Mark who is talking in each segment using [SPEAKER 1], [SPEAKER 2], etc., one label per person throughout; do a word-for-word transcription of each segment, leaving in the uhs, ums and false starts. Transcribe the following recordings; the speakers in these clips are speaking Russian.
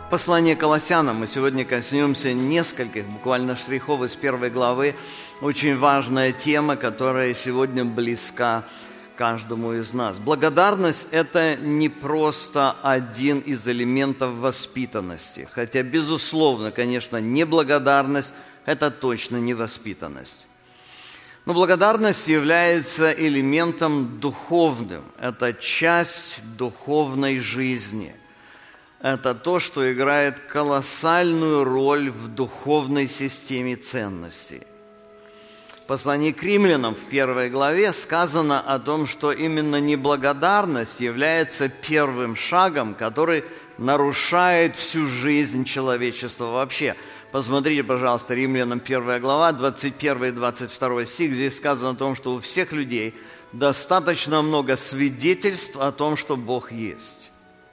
[SPEAKER 1] Послание Колоссянам. Мы сегодня коснемся нескольких, буквально штрихов из первой главы. Очень важная тема, которая сегодня близка каждому из нас. Благодарность – это не просто один из элементов воспитанности. Хотя, безусловно, конечно, неблагодарность – это точно не воспитанность. Но благодарность является элементом духовным. Это часть духовной жизни. Это то, что играет колоссальную роль в духовной системе ценностей. В послании к римлянам в первой главе сказано о том, что именно неблагодарность является первым шагом, который нарушает всю жизнь человечества вообще. Посмотрите, пожалуйста, Римлянам первая глава, двадцать первый и двадцать второй стих. Здесь сказано о том, что у всех людей достаточно много свидетельств о том, что Бог есть.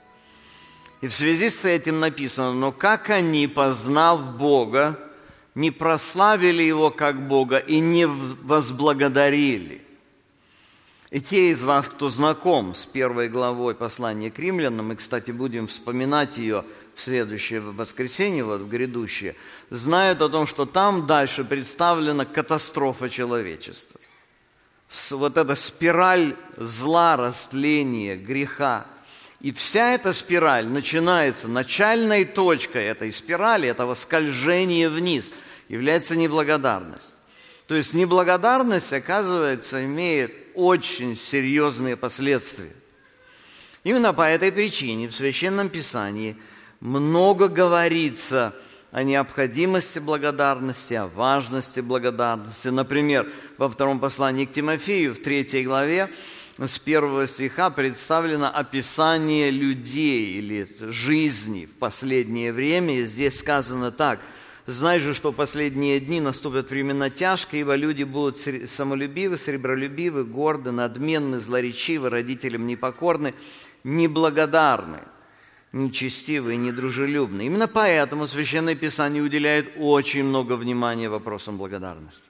[SPEAKER 1] И в связи с этим написано: «Но как они, познав Бога, не прославили Его как Бога и не возблагодарили». И те из вас, кто знаком с первой главой послания к римлянам, мы, кстати, будем вспоминать ее в следующее воскресенье, вот в грядущее, знают о том, что там дальше представлена катастрофа человечества. Вот эта спираль зла, растления, греха. И вся эта спираль начинается, начальной точкой этой спирали, этого скольжения вниз, является неблагодарность. То есть неблагодарность, оказывается, имеет очень серьезные последствия. Именно по этой причине в Священном Писании много говорится о необходимости благодарности, о важности благодарности. Например, во втором послании к Тимофею, в третьей главе, с первого стиха представлено описание людей или жизни в последнее время. И здесь сказано так: «Знай же, что в последние дни наступят времена тяжкие, ибо люди будут самолюбивы, сребролюбивы, горды, надменны, злоречивы, родителям непокорны, неблагодарны, нечестивы и недружелюбны». Именно поэтому Священное Писание уделяет очень много внимания вопросам благодарности.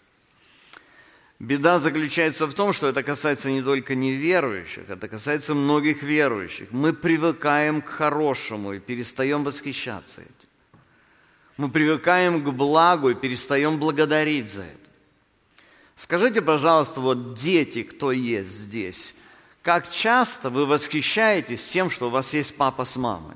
[SPEAKER 1] Беда заключается в том, что это касается не только неверующих, это касается многих верующих. Мы привыкаем к хорошему и перестаем восхищаться этим. Мы привыкаем к благу и перестаем благодарить за это. Скажите, пожалуйста, вот дети, кто есть здесь, как часто вы восхищаетесь тем, что у вас есть папа с мамой?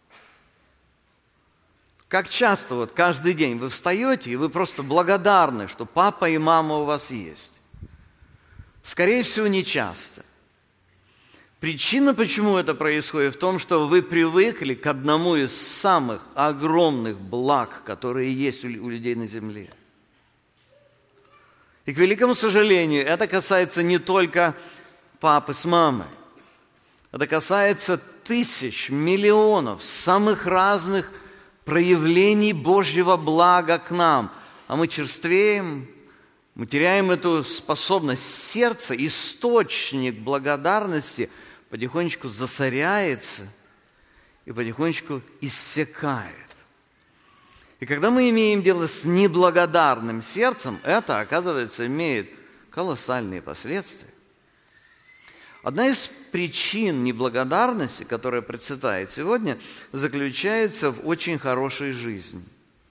[SPEAKER 1] Как часто, вот каждый день вы встаете, и вы просто благодарны, что папа и мама у вас есть? Скорее всего, не часто. Причина, почему это происходит, в том, что вы привыкли к одному из самых огромных благ, которые есть у людей на земле. И, к великому сожалению, это касается не только папы с мамой. Это касается тысяч, миллионов самых разных проявлений Божьего блага к нам. А мы черствеем, мы теряем эту способность. Сердце, источник благодарности потихонечку засоряется и потихонечку иссякает. И когда мы имеем дело с неблагодарным сердцем, это, оказывается, имеет колоссальные последствия. Одна из причин неблагодарности, которая процветает сегодня, заключается в очень хорошей жизни.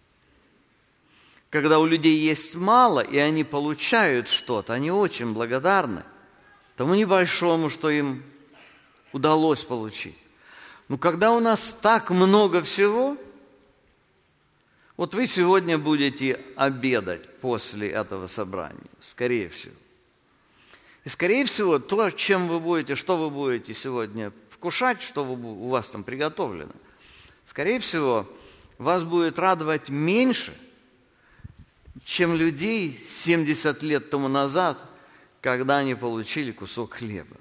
[SPEAKER 1] Когда у людей есть мало, и они получают что-то, они очень благодарны тому небольшому, что им удалось получить. Но когда у нас так много всего, вот вы сегодня будете обедать после этого собрания, скорее всего. И, скорее всего, то, чем вы будете, что вы будете сегодня вкушать, что вы, у вас там приготовлено, скорее всего, вас будет радовать меньше, чем людей семьдесят лет тому назад, когда они получили кусок хлеба.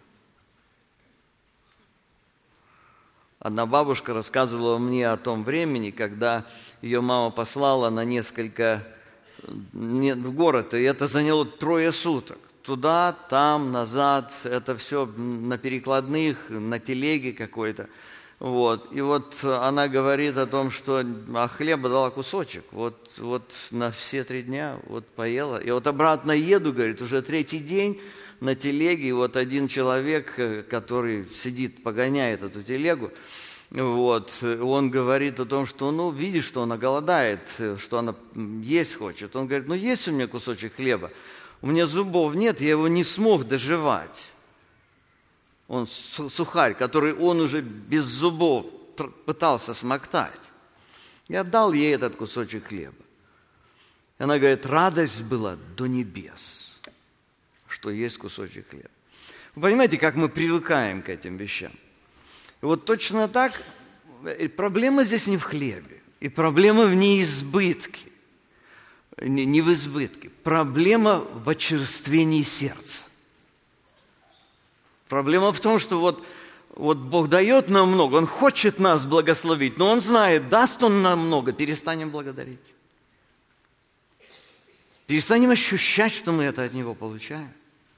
[SPEAKER 1] Одна бабушка рассказывала мне о том времени, когда ее мама послала на несколько в город, и это заняло трое суток. Туда, там, назад, это все на перекладных, на телеге какой-то. Вот. И вот она говорит о том, что а хлеба дала кусочек, вот, вот на все три дня вот поела. И вот обратно еду, говорит, уже третий день на телеге, и вот один человек, который сидит, погоняет эту телегу, Вот. Он говорит о том, что, ну, видишь, что она голодает, что она есть хочет. Он говорит, ну, есть у меня кусочек хлеба, у меня зубов нет, я его не смог дожевать. Он сухарь, который он уже без зубов пытался смоктать. Я дал ей этот кусочек хлеба. И она говорит, радость была до небес, что есть кусочек хлеба. Вы понимаете, как мы привыкаем к этим вещам? И вот точно так, проблема здесь не в хлебе, и проблема в неизбытке, не, не в избытке. Проблема в очерствении сердца. Проблема в том, что вот, вот Бог дает нам много, Он хочет нас благословить, но Он знает, даст Он нам много, перестанем благодарить. Перестанем ощущать, что мы это от Него получаем.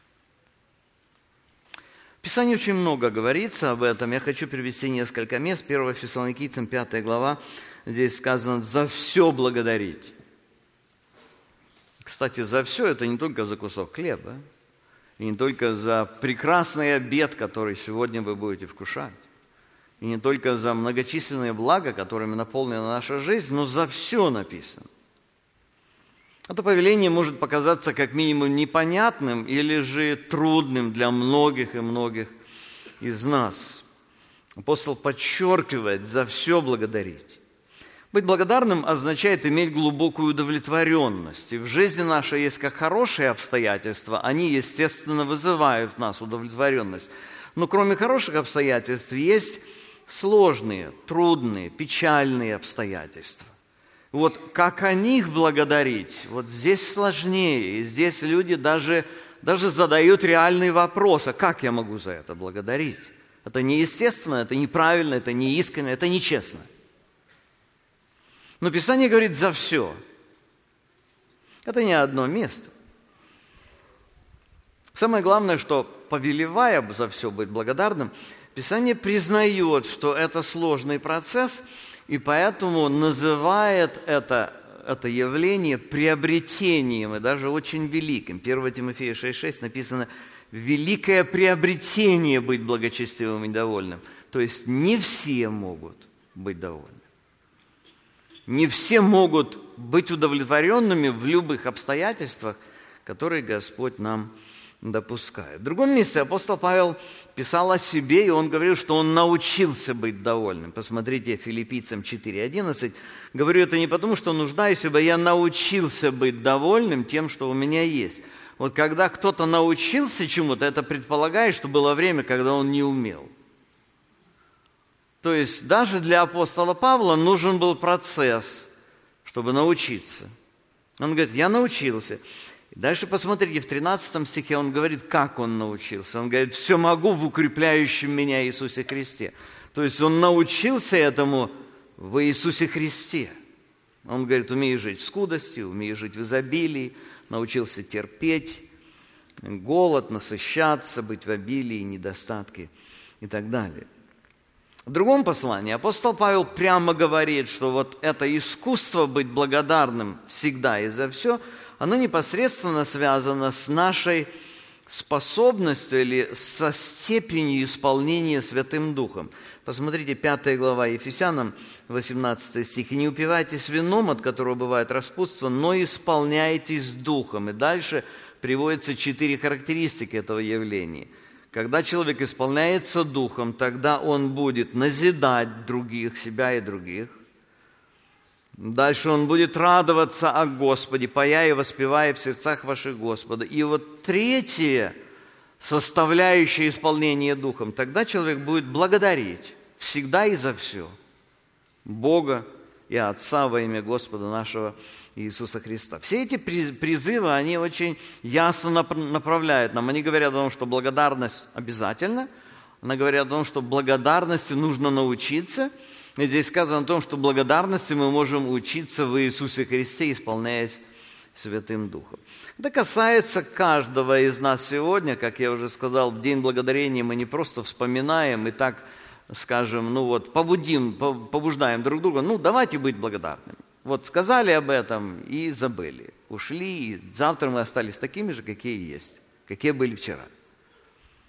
[SPEAKER 1] В Писании очень много говорится об этом. Я хочу привести несколько мест. первое Фессалоникийцам, пятая глава. Здесь сказано «за все благодарить». Кстати, за все это не только за кусок хлеба, и не только за прекрасный обед, который сегодня вы будете вкушать, и не только за многочисленные блага, которыми наполнена наша жизнь, но за все написано. Это повеление может показаться как минимум непонятным или же трудным для многих и многих из нас. Апостол подчеркивает, за все благодарить. Быть благодарным означает иметь глубокую удовлетворенность. И в жизни нашей есть как хорошие обстоятельства, они, естественно, вызывают в нас удовлетворенность. Но кроме хороших обстоятельств есть сложные, трудные, печальные обстоятельства. Вот как о них благодарить, вот здесь сложнее. И здесь люди даже, даже задают реальный вопрос, а как я могу за это благодарить? Это неестественно, это неправильно, это неискренне, это нечестно. Но Писание говорит за все. Это не одно место. Самое главное, что повелевая за все быть благодарным, Писание признает, что это сложный процесс, и поэтому называет это, это явление приобретением, и даже очень великим. первое Тимофея шесть шесть написано «великое приобретение быть благочестивым и довольным». То есть не все могут быть довольны. Не все могут быть удовлетворенными в любых обстоятельствах, которые Господь нам допускает. В другом месте апостол Павел писал о себе, и он говорил, что он научился быть довольным. Посмотрите, Филиппийцам четыре одиннадцать. Говорю это не потому, что нуждаюсь, ибо я научился быть довольным тем, что у меня есть. Вот когда кто-то научился чему-то, это предполагает, что было время, когда он не умел. То есть даже для апостола Павла нужен был процесс, чтобы научиться. Он говорит, я научился. Дальше посмотрите, в тринадцатом стихе он говорит, как он научился. Он говорит, все могу в укрепляющем меня Иисусе Христе. То есть он научился этому в Иисусе Христе. Он говорит, умею жить в скудости, умею жить в изобилии, научился терпеть голод, насыщаться, быть в обилии, недостатке и так далее. В другом послании апостол Павел прямо говорит, что вот это искусство быть благодарным всегда и за все, оно непосредственно связано с нашей способностью или со степенью исполнения Святым Духом. Посмотрите, пятая глава Ефесянам, восемнадцатый стих. «И не упивайтесь вином, от которого бывает распутство, но исполняйтесь Духом». И дальше приводятся четыре характеристики этого явления. Когда человек исполняется Духом, тогда он будет назидать других, себя и других. Дальше он будет радоваться о Господе, поя и воспевая в сердцах ваших Господа. И вот третье, составляющее исполнение Духом, тогда человек будет благодарить всегда и за все Бога и Отца во имя Господа нашего Иисуса Христа. Все эти призывы, они очень ясно направляют нам. Они говорят о том, что благодарность обязательна. Они говорят о том, что благодарности нужно научиться. И здесь сказано о том, что благодарности мы можем учиться в Иисусе Христе, исполняясь Святым Духом. Это касается каждого из нас сегодня. Как я уже сказал, в День Благодарения мы не просто вспоминаем и так, скажем, ну вот, побудим, побуждаем друг друга, ну давайте быть благодарными. Вот сказали об этом и забыли, ушли, и завтра мы остались такими же, какие есть, какие были вчера.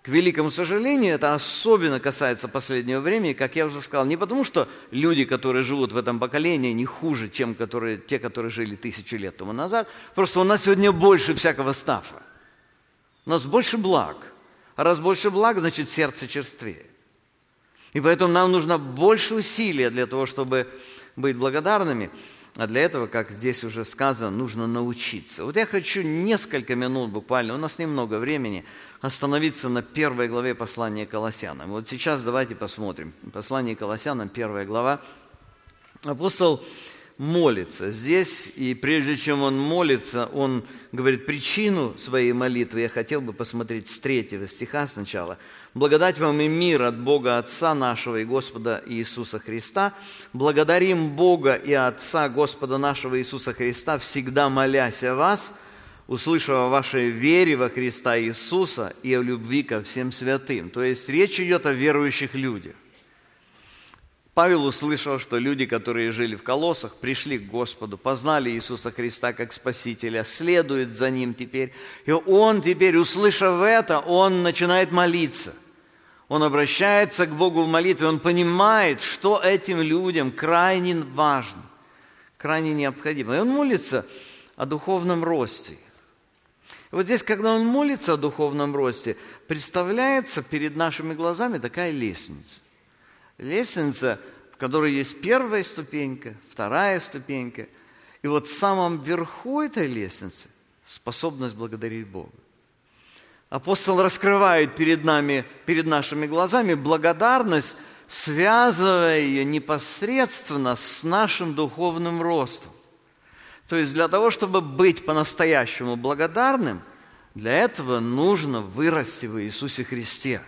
[SPEAKER 1] К великому сожалению, это особенно касается последнего времени, как я уже сказал, не потому, что люди, которые живут в этом поколении, не хуже, чем которые, те, которые жили тысячу лет тому назад, просто у нас сегодня больше всякого стафа. У нас больше благ. А раз больше благ, значит, сердце черствее. И поэтому нам нужно больше усилия для того, чтобы быть благодарными. А для этого, как здесь уже сказано, нужно научиться. Вот я хочу несколько минут буквально, у нас немного времени, остановиться на первой главе послания к Колоссянам. Вот сейчас давайте посмотрим. Послание к Колоссянам, первая глава. Апостол молится здесь, и прежде чем он молится, он говорит причину своей молитвы. Я хотел бы посмотреть с третьего стиха сначала. «Благодать вам и мир от Бога Отца нашего и Господа Иисуса Христа. Благодарим Бога и Отца Господа нашего Иисуса Христа, всегда молясь о вас, услышав о вашей вере во Христа Иисуса и о любви ко всем святым». То есть речь идет о верующих людях. Павел услышал, что люди, которые жили в Колоссах, пришли к Господу, познали Иисуса Христа как Спасителя, следуют за Ним теперь. И он теперь, услышав это, он начинает молиться. Он обращается к Богу в молитве, он понимает, что этим людям крайне важно, крайне необходимо. И он молится о духовном росте. И вот здесь, когда он молится о духовном росте, представляется перед нашими глазами такая лестница. Лестница, в которой есть первая ступенька, вторая ступенька. И вот в самом верху этой лестницы способность благодарить Бога. Апостол раскрывает перед нами, перед нашими глазами благодарность, связывая ее непосредственно с нашим духовным ростом. То есть для того, чтобы быть по-настоящему благодарным, для этого нужно вырасти в Иисусе Христе.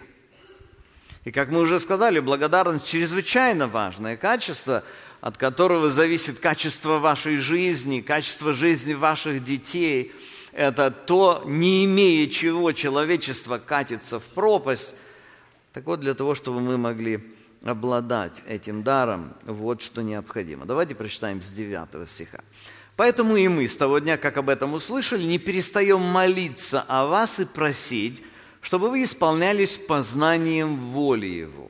[SPEAKER 1] И как мы уже сказали, благодарность чрезвычайно важное качество, от которого зависит качество вашей жизни, качество жизни ваших детей. Это то, не имея чего человечество катится в пропасть. Так вот, для того, чтобы мы могли обладать этим даром, вот что необходимо. Давайте прочитаем с девятого стиха. «Поэтому и мы с того дня, как об этом услышали, не перестаем молиться о вас и просить, чтобы вы исполнялись познанием воли Его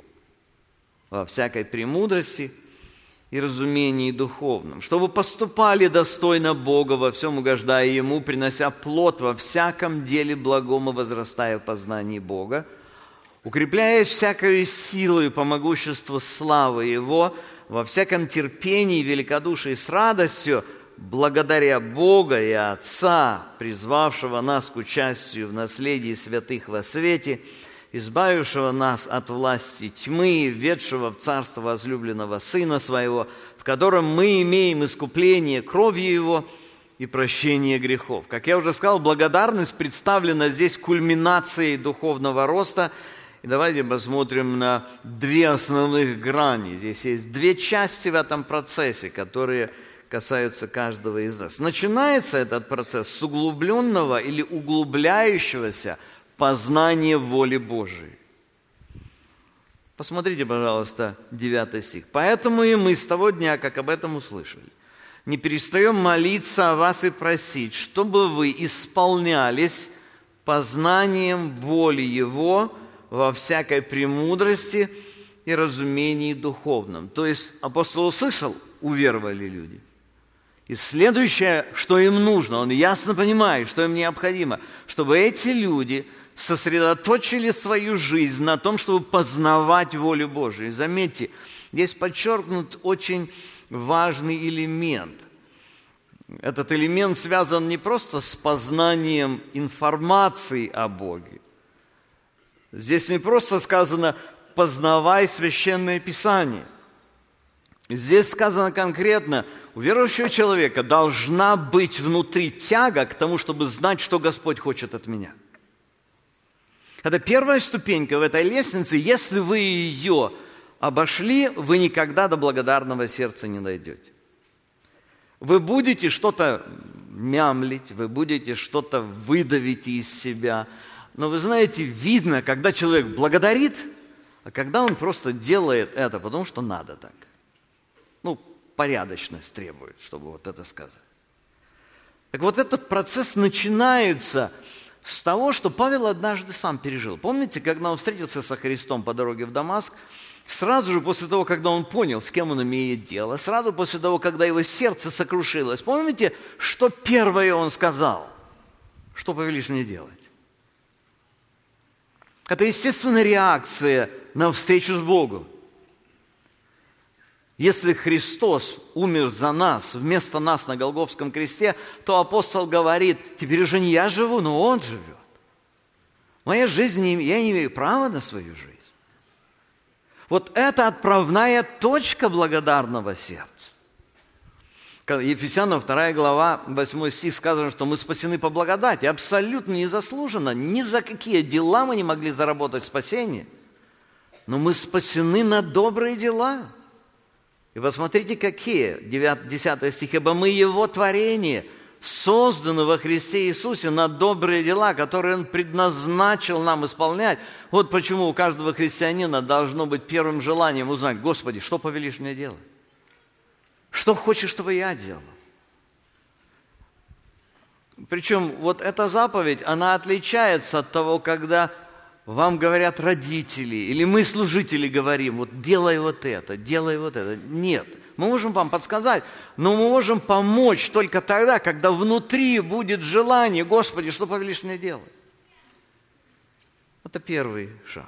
[SPEAKER 1] во всякой премудрости и разумении духовном, чтобы поступали достойно Бога, во всем угождая Ему, принося плод во всяком деле благом и возрастая в познании Бога, укрепляясь всякою силою по могуществу славы Его, во всяком терпении, великодушии с радостью, благодаря Бога и Отца, призвавшего нас к участию в наследии святых во свете, избавившего нас от власти тьмы, ведшего в царство возлюбленного Сына Своего, в котором мы имеем искупление кровью Его и прощение грехов». Как я уже сказал, благодарность представлена здесь кульминацией духовного роста. И давайте посмотрим на две основных грани. Здесь есть две части в этом процессе, которые касаются каждого из нас. Начинается этот процесс с углубленного или углубляющегося познания воли Божией. Посмотрите, пожалуйста, девятый стих. «Поэтому и мы с того дня, как об этом услышали, не перестаем молиться о вас и просить, чтобы вы исполнялись познанием воли Его во всякой премудрости и разумении духовном». То есть апостол услышал, уверовали люди. И следующее, что им нужно, он ясно понимает, что им необходимо, чтобы эти люди сосредоточили свою жизнь на том, чтобы познавать волю Божию. И заметьте, здесь подчеркнут очень важный элемент. Этот элемент связан не просто с познанием информации о Боге. Здесь не просто сказано «познавай Священное Писание». Здесь сказано конкретно, у верующего человека должна быть внутри тяга к тому, чтобы знать, что Господь хочет от меня. Это первая ступенька в этой лестнице. Если вы ее обошли, вы никогда до благодарного сердца не дойдете. Вы будете что-то мямлить, вы будете что-то выдавить из себя. Но вы знаете, видно, когда человек благодарит, а когда он просто делает это, потому что надо так. Ну, порядочность требует, чтобы вот это сказать. Так вот этот процесс начинается с того, что Павел однажды сам пережил. Помните, когда он встретился со Христом по дороге в Дамаск, сразу же после того, когда он понял, с кем он имеет дело, сразу после того, когда его сердце сокрушилось, помните, что первое он сказал? Что повелишь мне делать? Это естественная реакция на встречу с Богом. Если Христос умер за нас, вместо нас на Голгофском кресте, то апостол говорит, теперь уже не я живу, но Он живет. Моя жизнь, я не имею права на свою жизнь. Вот это отправная точка благодарного сердца. Ефесянам вторая глава, восьмой стих сказано, что мы спасены по благодати, абсолютно незаслуженно, ни за какие дела мы не могли заработать спасение, но мы спасены на добрые дела. И посмотрите, какие, десятый стих, «Ибо мы Его творение, созданы во Христе Иисусе на добрые дела, которые Он предназначил нам исполнять». Вот почему у каждого христианина должно быть первым желанием узнать, Господи, что повелишь мне делать? Что хочешь, чтобы я делал? Причем вот эта заповедь, она отличается от того, когда вам говорят родители, или мы, служители, говорим, вот делай вот это, делай вот это. Нет, мы можем вам подсказать, но мы можем помочь только тогда, когда внутри будет желание, Господи, что повелишь мне делать? Это первый шаг.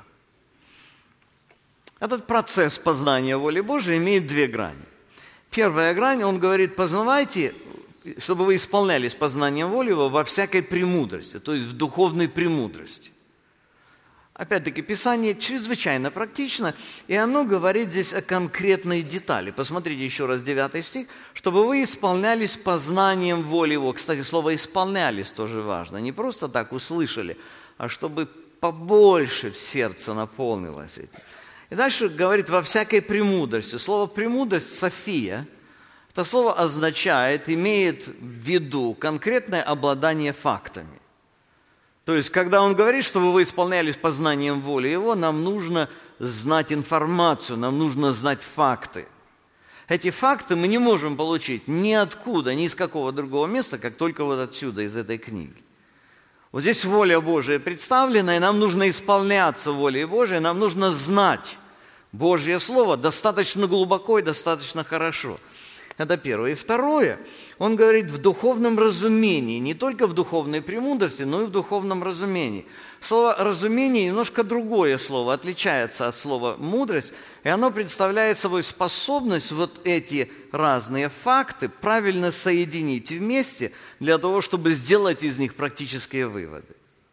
[SPEAKER 1] Этот процесс познания воли Божией имеет две грани. Первая грань, он говорит, познавайте, чтобы вы исполнялись познанием воли Его во всякой премудрости, то есть в духовной премудрости. Опять-таки, Писание чрезвычайно практично, и оно говорит здесь о конкретной детали. Посмотрите еще раз девятый стих. «Чтобы вы исполнялись познанием воли Его». Кстати, слово «исполнялись» тоже важно. Не просто так услышали, а чтобы побольше в сердце наполнилось этим. И дальше говорит «во всякой премудрости». Слово «премудрость» «софия» – это слово означает, имеет в виду конкретное обладание фактами. То есть, когда он говорит, чтобы вы исполнялись познанием воли Его, нам нужно знать информацию, нам нужно знать факты. Эти факты мы не можем получить ниоткуда, ни из какого другого места, как только вот отсюда, из этой книги. Вот здесь воля Божия представлена, и нам нужно исполняться волей Божией, нам нужно знать Божье Слово достаточно глубоко и достаточно хорошо. Это первое. И второе, он говорит в духовном разумении, не только в духовной премудрости, но и в духовном разумении. Слово «разумение» немножко другое слово, отличается от слова «мудрость», и оно представляет собой способность вот эти разные факты правильно соединить вместе для того, чтобы сделать из них практические выводы.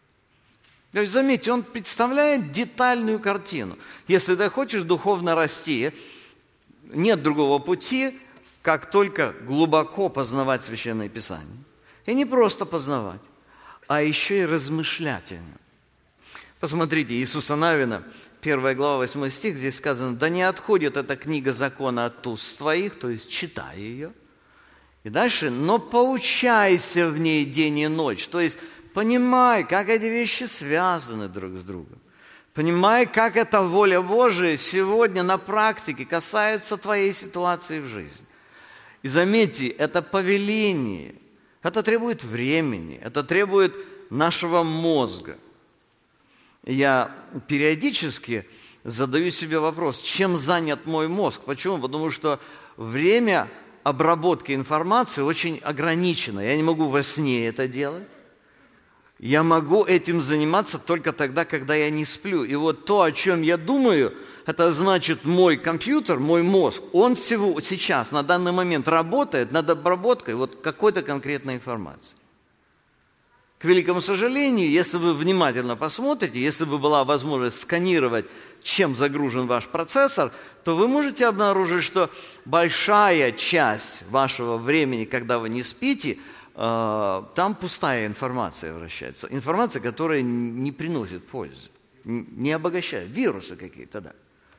[SPEAKER 1] То есть, заметьте, он представляет детальную картину. Если ты хочешь духовно расти, нет другого пути, как только глубоко познавать Священное Писание. И не просто познавать, а еще и размышлять о нем. Посмотрите, Иисуса Навина, первая глава, восьмой стих, здесь сказано, «Да не отходит эта книга закона от уст твоих», то есть читай ее. И дальше, «но поучайся в ней день и ночь», то есть понимай, как эти вещи связаны друг с другом. Понимай, как эта воля Божия сегодня на практике касается твоей ситуации в жизни. И заметьте, это повеление, это требует времени, это требует нашего мозга. Я периодически задаю себе вопрос, чем занят мой мозг? Почему? Потому что время обработки информации очень ограничено. Я не могу во сне это делать. Я могу этим заниматься только тогда, когда я не сплю. И вот то, о чем я думаю, это значит, мой компьютер, мой мозг, он всего, сейчас, на данный момент работает над обработкой вот какой-то конкретной информации. К великому сожалению, если вы внимательно посмотрите, если бы была возможность сканировать, чем загружен ваш процессор, то вы можете обнаружить, что большая часть вашего времени, когда вы не спите, там пустая информация вращается. Информация, которая не приносит пользы, не обогащает. Вирусы какие-то, да.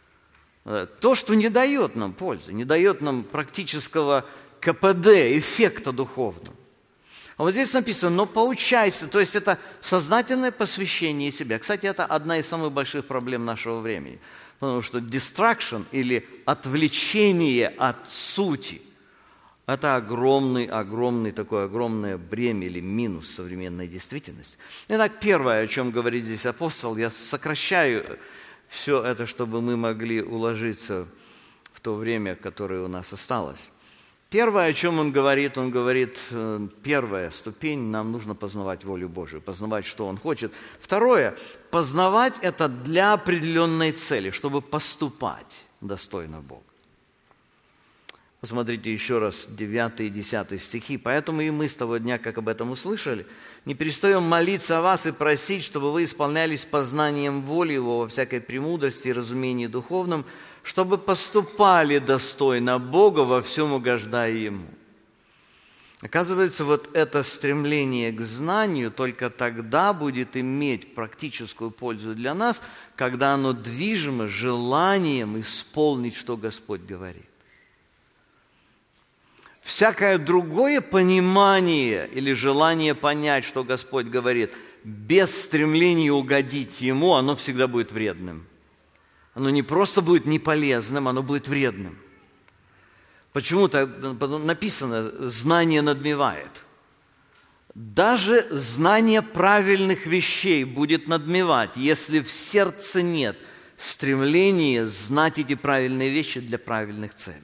[SPEAKER 1] То, что не дает нам пользы, не дает нам практического ка пэ дэ, эффекта духовного. А вот здесь написано, но поучайся, то есть это сознательное посвящение себя. Кстати, это одна из самых больших проблем нашего времени, потому что distraction или отвлечение от сути, Это огромный, огромный, такое огромное бремя или минус современной действительности. Итак, первое, о чем говорит здесь апостол, я сокращаю все это, чтобы мы могли уложиться в то время, которое у нас осталось. Первое, о чем он говорит, он говорит, первая ступень, нам нужно познавать волю Божию, познавать, что Он хочет. Второе, познавать это для определенной цели, чтобы поступать достойно Бога. Посмотрите еще раз девятый и десятый стихи. «Поэтому и мы с того дня, как об этом услышали, не перестаем молиться о вас и просить, чтобы вы исполнялись познанием воли Его во всякой премудрости и разумении духовном, чтобы поступали достойно Бога, во всем угождая Ему». Оказывается, вот это стремление к знанию только тогда будет иметь практическую пользу для нас, когда оно движимо желанием исполнить, что Господь говорит. Всякое другое понимание или желание понять, что Господь говорит, без стремления угодить Ему, оно всегда будет вредным. Оно не просто будет неполезным, оно будет вредным. Почему-то написано «знание надмевает». Даже знание правильных вещей будет надмевать, если в сердце нет стремления знать эти правильные вещи для правильных целей.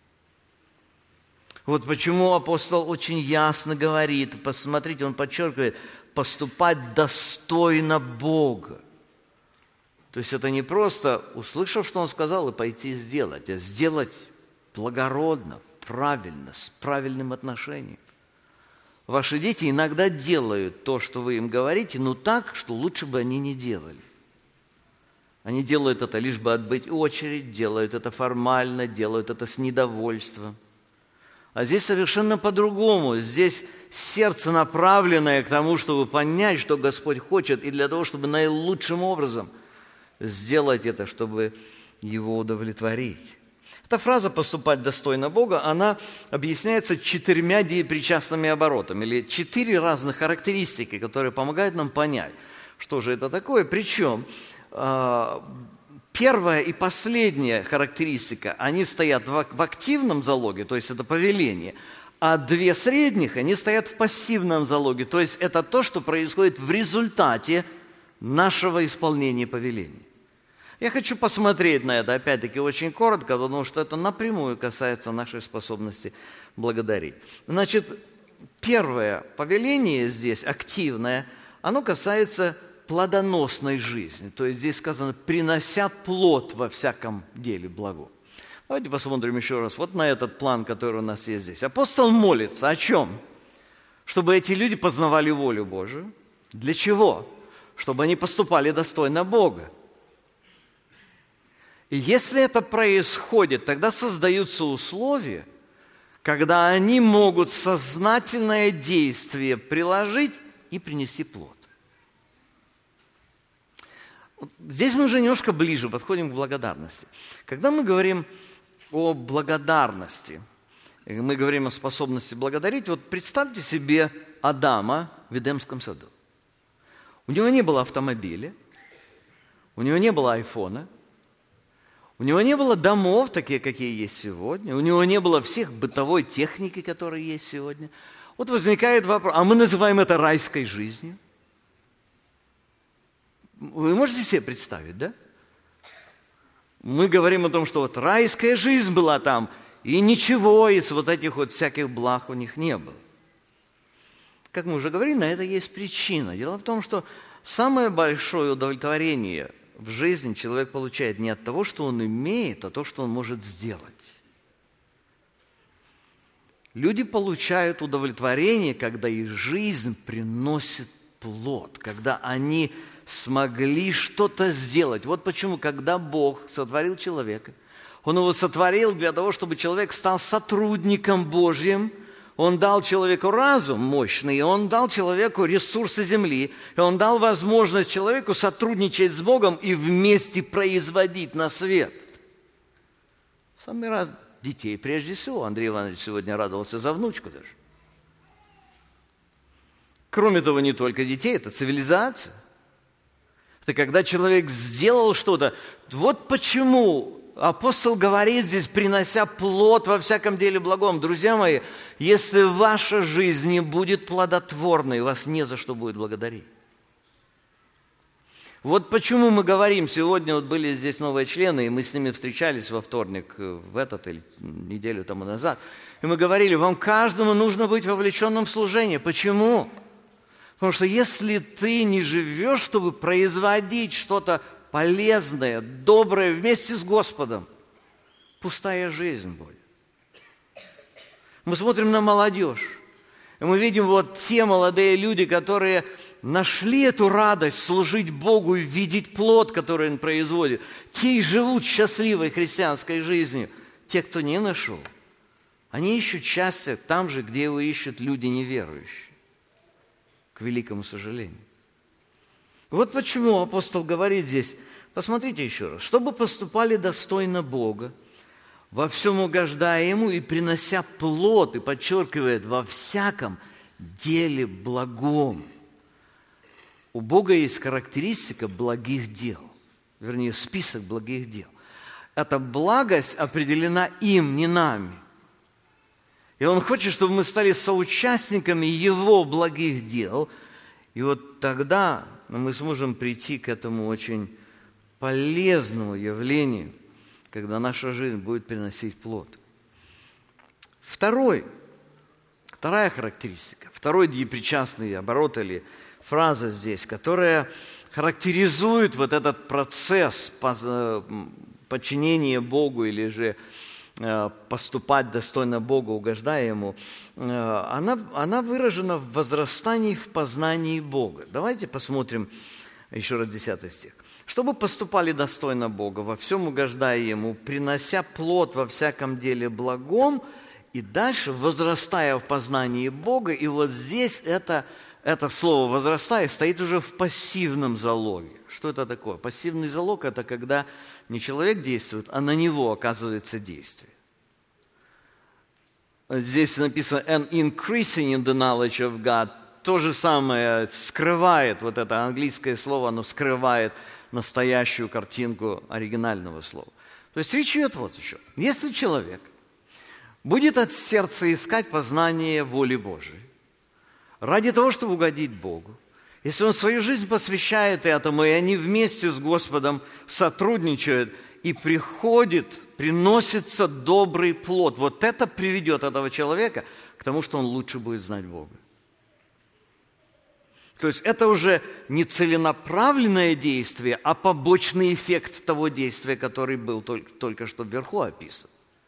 [SPEAKER 1] Вот почему апостол очень ясно говорит, посмотрите, он подчеркивает, поступать достойно Бога. То есть это не просто, услышав, что он сказал, и пойти сделать, а сделать благородно, правильно, с правильным отношением. Ваши дети иногда делают то, что вы им говорите, но так, что лучше бы они не делали. Они делают это лишь бы отбыть очередь, делают это формально, делают это с недовольством. А здесь совершенно по-другому. Здесь сердце, направленное к тому, чтобы понять, что Господь хочет, и для того, чтобы наилучшим образом сделать это, чтобы Его удовлетворить. Эта фраза «поступать достойно Бога», она объясняется четырьмя деепричастными оборотами, или четыре разных характеристики, которые помогают нам понять, что же это такое. Причем первая и последняя характеристика, они стоят в активном залоге, то есть это повеление, а две средних, они стоят в пассивном залоге, то есть это то, что происходит в результате нашего исполнения повеления. Я хочу посмотреть на это, опять-таки, очень коротко, потому что это напрямую касается нашей способности благодарить. Значит, первое повеление здесь, активное, оно касается плодоносной жизни. То есть здесь сказано, принося плод во всяком деле благом. Давайте посмотрим еще раз вот на этот план, который у нас есть здесь. Апостол молится о чем? Чтобы эти люди познавали волю Божию. Для чего? Чтобы они поступали достойно Бога. И если это происходит, тогда создаются условия, когда они могут сознательное действие приложить и принести плод. Здесь мы уже немножко ближе подходим к благодарности. Когда мы говорим о благодарности, мы говорим о способности благодарить, вот представьте себе Адама в Эдемском саду. У него не было автомобиля, у него не было айфона, у него не было домов, такие, какие есть сегодня, у него не было всех бытовой техники, которые есть сегодня. Вот возникает вопрос, а мы называем это райской жизнью. Вы можете себе представить, да? Мы говорим о том, что вот райская жизнь была там, и ничего из вот этих вот всяких благ у них не было. Как мы уже говорили, на это есть причина. Дело в том, что самое большое удовлетворение в жизни человек получает не от того, что он имеет, а то, что он может сделать. Люди получают удовлетворение, когда их жизнь приносит плод, когда они смогли что-то сделать. Вот почему, когда Бог сотворил человека, Он его сотворил для того, чтобы человек стал сотрудником Божьим. Он дал человеку разум мощный, и Он дал человеку ресурсы земли, и Он дал возможность человеку сотрудничать с Богом и вместе производить на свет. Самый раз детей прежде всего. Андрей Иванович сегодня радовался за внучку даже. Кроме того, не только детей, это цивилизация. Это когда человек сделал что-то. Вот почему апостол говорит здесь, принося плод во всяком деле благом. Друзья мои, если ваша жизнь не будет плодотворной, вас не за что будет благодарить. Вот почему мы говорим, сегодня вот были здесь новые члены, и мы с ними встречались во вторник, в этот или неделю тому назад, и мы говорили, вам каждому нужно быть вовлеченным в служение. Почему? Потому что если ты не живешь, чтобы производить что-то полезное, доброе вместе с Господом, пустая жизнь будет. Мы смотрим на молодежь, и мы видим вот те молодые люди, которые нашли эту радость служить Богу и видеть плод, который Он производит. Те и живут счастливой христианской жизнью. Те, кто не нашел, они ищут счастье там же, где его ищут люди неверующие. К великому сожалению. Вот почему апостол говорит здесь, посмотрите еще раз, чтобы поступали достойно Бога, во всем угождая Ему и принося плод, и подчеркивает, во всяком деле благом. У Бога есть характеристика благих дел, вернее, список благих дел. Эта благость определена им, не нами. И Он хочет, чтобы мы стали соучастниками Его благих дел, и вот тогда мы сможем прийти к этому очень полезному явлению, когда наша жизнь будет приносить плод. Второй, вторая характеристика, второй депричастный оборот или фраза здесь, которая характеризует вот этот процесс подчинения Богу или же поступать достойно Богу, угождая Ему, она, она выражена в возрастании в познании Бога. Давайте посмотрим еще раз десятый стих. «Чтобы поступали достойно Бога, во всем угождая Ему, принося плод во всяком деле благом», и дальше возрастая в познании Бога, и вот здесь это, это слово «возрастая» стоит уже в пассивном залоге. Что это такое? Пассивный залог – это когда не человек действует, а на него оказывается действие. Здесь написано «and increasing in the knowledge of God». То же самое скрывает, вот это английское слово, оно скрывает настоящую картинку оригинального слова. То есть речь идет вот еще. Если человек будет от сердца искать познание воли Божией, ради того, чтобы угодить Богу, если он свою жизнь посвящает этому, и они вместе с Господом сотрудничают, и приходит, приносится добрый плод, вот это приведет этого человека к тому, что он лучше будет знать Бога. То есть это уже не целенаправленное действие, а побочный эффект того действия, который был только, только что вверху описан.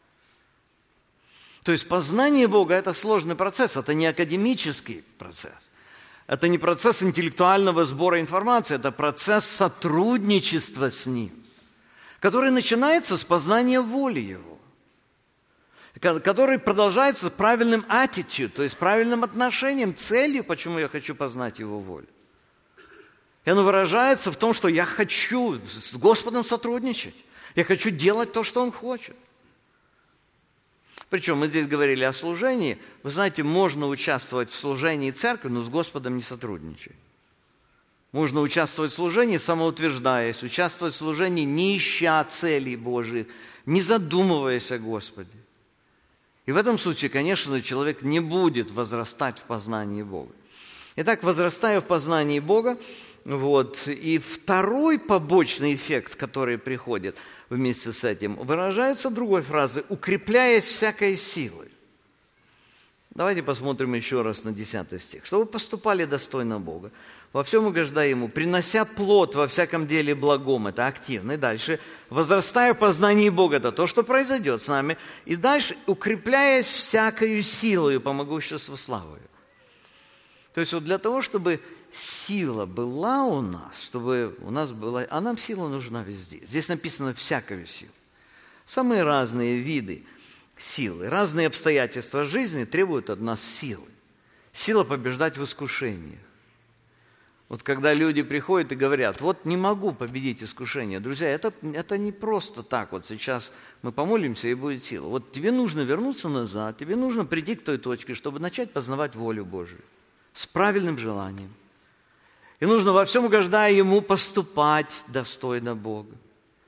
[SPEAKER 1] То есть познание Бога – это сложный процесс, это не академический процесс. Это не процесс интеллектуального сбора информации, это процесс сотрудничества с Ним, который начинается с познания воли Его, который продолжается правильным attitude, то есть правильным отношением, целью, почему я хочу познать Его волю. И оно выражается в том, что я хочу с Господом сотрудничать, я хочу делать то, что Он хочет. Причем мы здесь говорили о служении. Вы знаете, можно участвовать в служении церкви, но с Господом не сотрудничать. Можно участвовать в служении, самоутверждаясь, участвовать в служении, не ища целей Божьих, не задумываясь о Господе. И в этом случае, конечно, человек не будет возрастать в познании Бога. Итак, возрастая в познании Бога, вот, и второй побочный эффект, который приходит вместе с этим, выражается другой фразой «укрепляясь всякой силой». Давайте посмотрим еще раз на десятый стих. «Чтобы поступали достойно Бога, во всем угождая Ему, принося плод во всяком деле благом», это активно, и дальше «возрастая в познании Бога», это то, что произойдет с нами, и дальше «укрепляясь всякою силою по могуществу славою». То есть вот для того, чтобы сила была у нас, чтобы у нас была, а нам сила нужна везде. Здесь написано «всякую силу». Самые разные виды силы, разные обстоятельства жизни требуют от нас силы. Сила побеждать в искушениях. Вот когда люди приходят и говорят, вот не могу победить искушение. Друзья, это, это не просто так, вот сейчас мы помолимся и будет сила. Вот тебе нужно вернуться назад, тебе нужно прийти к той точке, чтобы начать познавать волю Божию с правильным желанием. И нужно во всем угождая Ему поступать достойно Бога.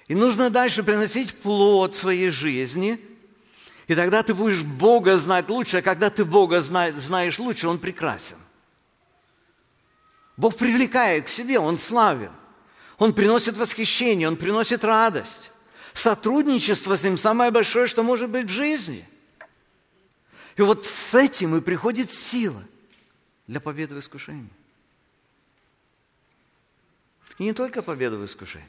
[SPEAKER 1] И нужно дальше приносить плод своей жизни, и тогда ты будешь Бога знать лучше, а когда ты Бога знаешь лучше, Он прекрасен. Бог привлекает к себе, Он славен. Он приносит восхищение, Он приносит радость. Сотрудничество с Ним самое большое, что может быть в жизни. И вот с этим и приходит сила для победы в искушении. И не только победа в искушении.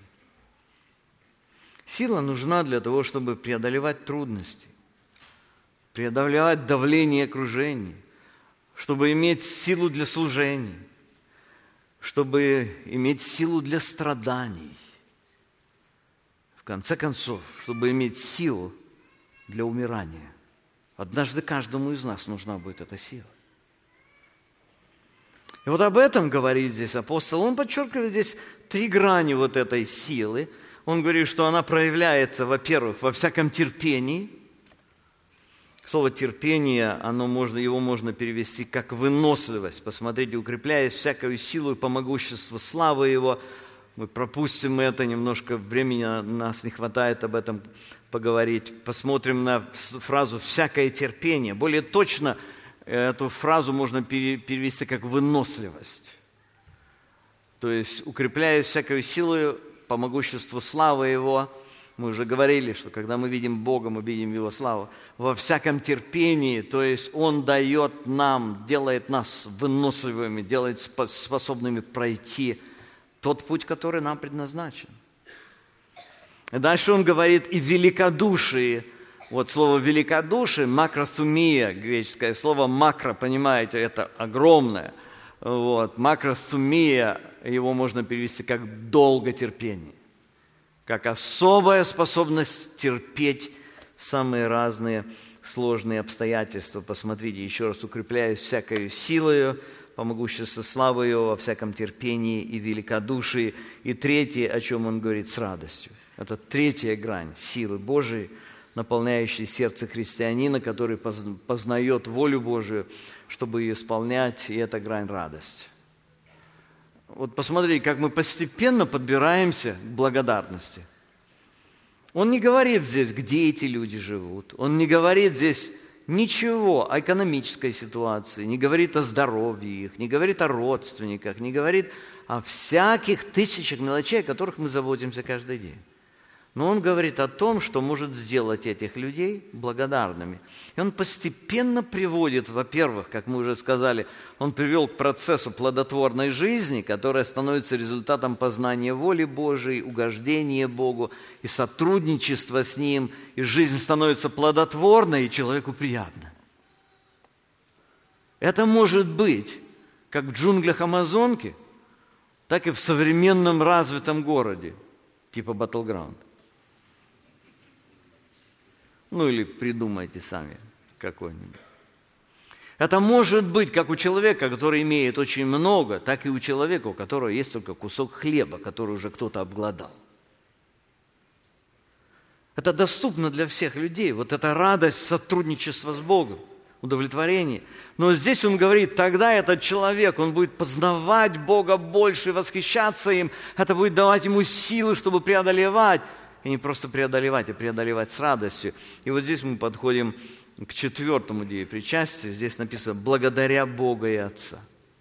[SPEAKER 1] Сила нужна для того, чтобы преодолевать трудности, преодолевать давление окружения, чтобы иметь силу для служения, чтобы иметь силу для страданий. В конце концов, чтобы иметь силу для умирания. Однажды каждому из нас нужна будет эта сила. И вот об этом говорит здесь апостол. Он подчеркивает здесь три грани вот этой силы. Он говорит, что она проявляется, во-первых, во всяком терпении. Слово «терпение», оно можно, его можно перевести как «выносливость». Посмотрите, укрепляясь всякую силу и по могуществу славы Его. Мы пропустим это, немножко времени нас не хватает об этом поговорить. Посмотрим на фразу «всякое терпение». Более точно эту фразу можно перевести как «выносливость». То есть, укрепляясь всякую силу по могуществу славы Его, мы уже говорили, что когда мы видим Бога, мы видим Его славу, во всяком терпении, то есть Он дает нам, делает нас выносливыми, делает способными пройти тот путь, который нам предназначен. И дальше Он говорит и великодушие. Вот слово великодушие, макросумия, греческое слово макро, понимаете, это огромное. Вот, макросумия, его можно перевести как долготерпение, как особая способность терпеть самые разные сложные обстоятельства. Посмотрите, еще раз, укрепляясь всякою силою, по могуществу славы Его, во всяком терпении и великодушии. И третье, о чем Он говорит, с радостью. Это третья грань силы Божией, наполняющей сердце христианина, который познает волю Божию, чтобы ее исполнять, и это грань радости. Вот посмотрите, как мы постепенно подбираемся к благодарности. Он не говорит здесь, где эти люди живут. Он не говорит здесь ничего о экономической ситуации, не говорит о здоровье их, не говорит о родственниках, не говорит о всяких тысячах мелочей, о которых мы заботимся каждый день. Но он говорит о том, что может сделать этих людей благодарными. И он постепенно приводит, во-первых, как мы уже сказали, он привел к процессу плодотворной жизни, которая становится результатом познания воли Божией, угождения Богу и сотрудничества с Ним. И жизнь становится плодотворной, и человеку приятно. Это может быть как в джунглях Амазонки, так и в современном развитом городе, типа Battleground. Ну или придумайте сами какой-нибудь. Это может быть как у человека, который имеет очень много, так и у человека, у которого есть только кусок хлеба, который уже кто-то обглодал. Это доступно для всех людей. Вот эта радость сотрудничества с Богом, удовлетворение. Но здесь он говорит, тогда этот человек, он будет познавать Бога больше, восхищаться им. Это будет давать ему силы, чтобы преодолевать. И не просто преодолевать, а преодолевать с радостью. И вот здесь мы подходим к четвертому деепричастию. Здесь написано «благодаря Бога и Отца».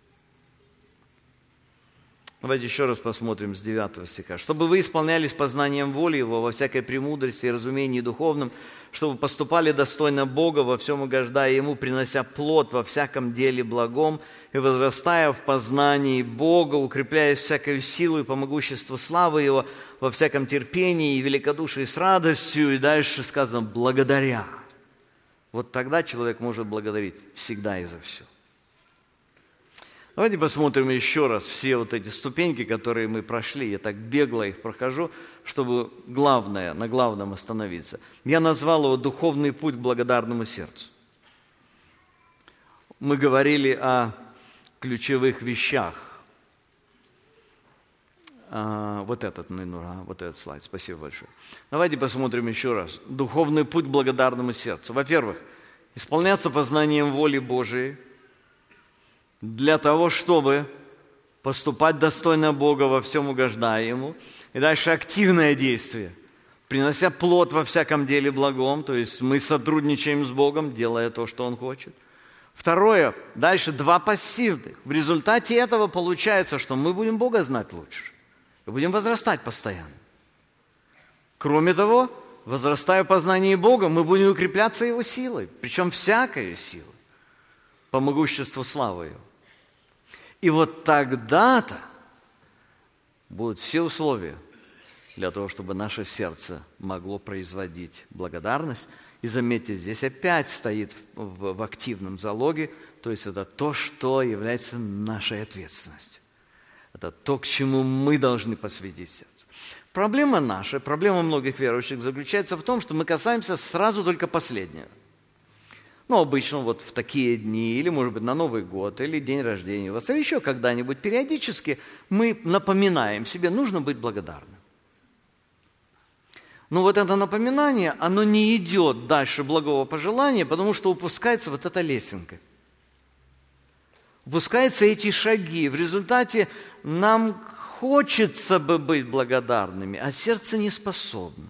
[SPEAKER 1] Давайте еще раз посмотрим с девятого стиха. «Чтобы вы исполнялись познанием воли Его во всякой премудрости и разумении духовном, чтобы поступали достойно Бога, во всем угождая Ему, принося плод во всяком деле благом, и возрастая в познании Бога, укрепляясь всякою силой и по могуществу славы Его, во всяком терпении и великодушии с радостью». И дальше сказано «благодаря». Вот тогда человек может благодарить всегда и за все. Давайте посмотрим еще раз все вот эти ступеньки, которые мы прошли. Я так бегло их прохожу, чтобы главное, на главном остановиться. Я назвал его «Духовный путь к благодарному сердцу». Мы говорили о ключевых вещах. А, вот этот, ну, а, вот этот слайд, спасибо большое. Давайте посмотрим еще раз. Духовный путь к благодарному сердцу. Во-первых, исполняться познанием воли Божией, для того, чтобы поступать достойно Бога, во всем угождая Ему. И дальше активное действие. принося плод во всяком деле благом, то есть мы сотрудничаем с Богом, делая то, что Он хочет. Второе, дальше два пассивных. В результате этого получается, что мы будем Бога знать лучше. И будем возрастать постоянно. Кроме того, возрастая в познании Бога, мы будем укрепляться Его силой, причем всякой силой, по могуществу славы Его. И вот тогда-то будут все условия для того, чтобы наше сердце могло производить благодарность. И заметьте, здесь опять стоит в, в активном залоге, то есть это то, что является нашей ответственностью. Это то, к чему мы должны посвятить сердце. Проблема наша, проблема многих верующих заключается в том, что мы касаемся сразу только последнего. Ну, обычно вот в такие дни, или, может быть, на Новый год, или день рождения у вас, или еще когда-нибудь периодически мы напоминаем себе, нужно быть благодарным. Но вот это напоминание, оно не идет дальше благого пожелания, потому что упускается вот эта лесенка. Упускаются эти шаги. В результате нам хочется бы быть благодарными, а сердце не способно.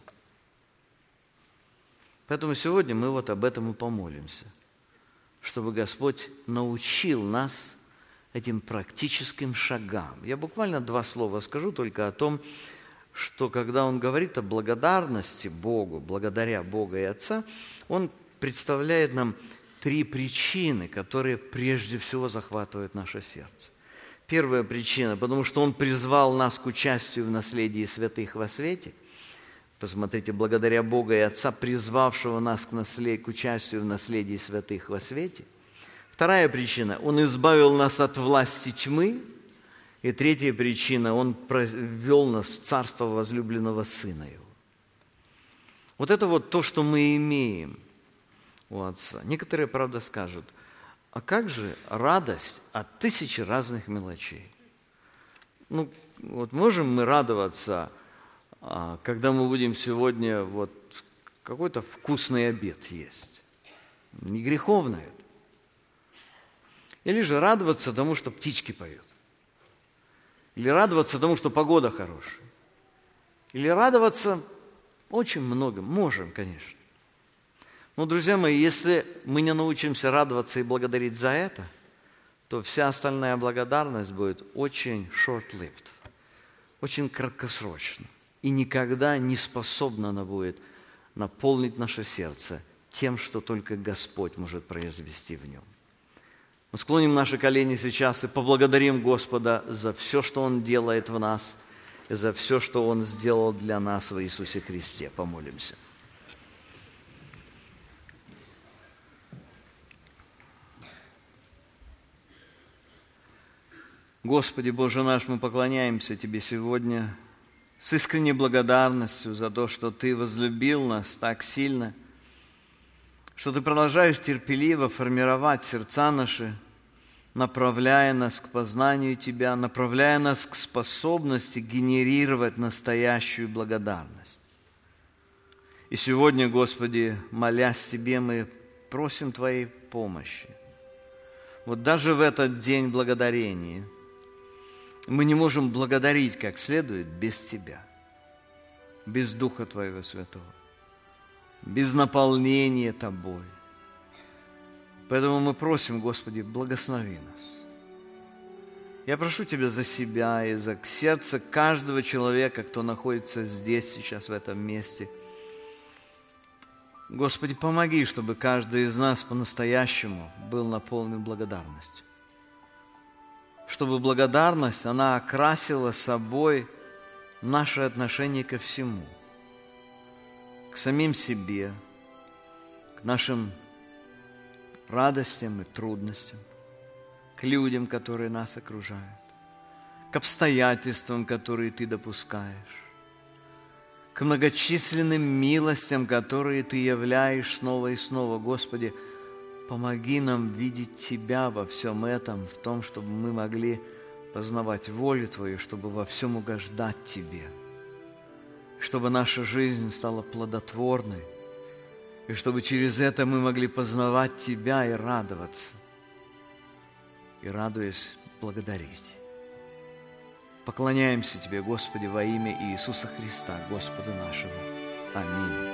[SPEAKER 1] Поэтому сегодня мы вот об этом и помолимся, чтобы Господь научил нас этим практическим шагам. Я буквально два слова скажу только о том, что когда Он говорит о благодарности Богу, благодаря Бога и Отца, Он представляет нам три причины, которые прежде всего захватывают наше сердце. Первая причина, потому что Он призвал нас к участию в наследии святых во свете. Посмотрите, благодаря Бога и Отца, призвавшего нас к, наслед... к участию в наследии святых во свете. Вторая причина, Он избавил нас от власти тьмы. И третья причина, Он ввел нас в царство возлюбленного Сына Его. Вот это вот то, что мы имеем у Отца. Некоторые, правда, скажут, а как же радость от тысячи разных мелочей? Ну, вот можем мы радоваться, когда мы будем сегодня вот какой-то вкусный обед есть? Не греховно это. Или же радоваться тому, что птички поют? Или радоваться тому, что погода хорошая? Или радоваться очень много? Можем, конечно. Но, друзья мои, если мы не научимся радоваться и благодарить за это, то вся остальная благодарность будет очень short-lived, очень краткосрочна. И никогда не способна она будет наполнить наше сердце тем, что только Господь может произвести в нем. Мы склоним наши колени сейчас и поблагодарим Господа за все, что Он делает в нас, и за все, что Он сделал для нас в Иисусе Христе. Помолимся. Господи Боже наш, мы поклоняемся Тебе сегодня с искренней благодарностью за то, что Ты возлюбил нас так сильно, что Ты продолжаешь терпеливо формировать сердца наши, направляя нас к познанию Тебя, направляя нас к способности генерировать настоящую благодарность. И сегодня, Господи, молясь Тебе, мы просим Твоей помощи. Вот даже в этот день благодарения мы не можем благодарить как следует без Тебя, без Духа Твоего Святого, без наполнения Тобой. Поэтому мы просим, Господи, благослови нас. Я прошу Тебя за себя и за сердце каждого человека, кто находится здесь, сейчас, в этом месте. Господи, помоги, чтобы каждый из нас по-настоящему был наполнен благодарностью. Чтобы благодарность, она окрасила собой наше отношение ко всему. К самим себе, к нашим радостям и трудностям, к людям, которые нас окружают, к обстоятельствам, которые Ты допускаешь, к многочисленным милостям, которые Ты являешь снова и снова. Господи, помоги нам видеть Тебя во всем этом, в том, чтобы мы могли познавать волю Твою, чтобы во всем угождать Тебе, чтобы наша жизнь стала плодотворной, и чтобы через это мы могли познавать Тебя и радоваться, и, радуясь, благодарить. Поклоняемся Тебе, Господи, во имя Иисуса Христа, Господа нашего. Аминь.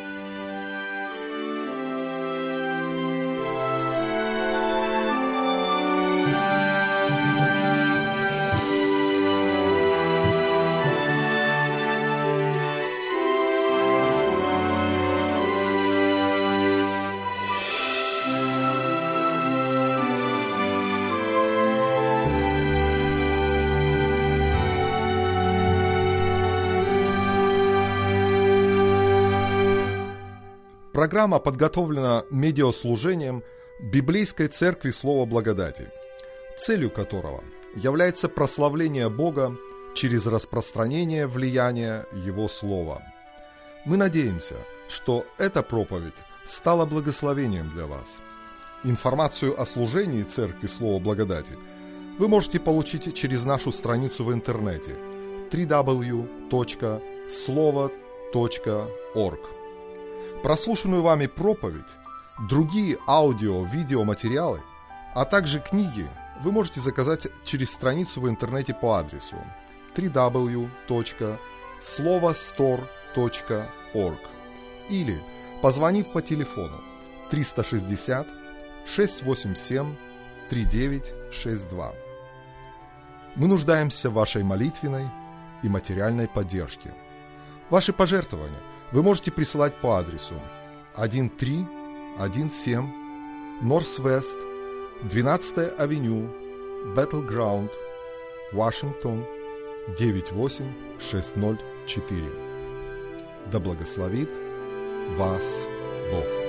[SPEAKER 2] Программа подготовлена медиаслужением Библейской Церкви Слова Благодати, целью которого является прославление Бога через распространение влияния Его Слова. Мы надеемся, что эта проповедь стала благословением для вас. Информацию о служении Церкви Слова Благодати вы можете получить через нашу страницу в интернете дабл ю дабл ю дабл ю точка слово точка орг. Прослушанную вами проповедь, другие аудио-видеоматериалы, а также книги вы можете заказать через страницу в интернете по адресу дабл ю дабл ю дабл ю точка слово стор точка орг или позвонив по телефону триста шестьдесят шестьсот восемьдесят семь тридцать девять шестьдесят два. Мы нуждаемся в вашей молитвенной и материальной поддержке. Ваши пожертвования вы можете присылать по адресу тысяча триста семнадцать Норс-Вест, двенадцатая авеню, Battleground, Вашингтон, девять восемь шесть ноль четыре. Да благословит вас Бог.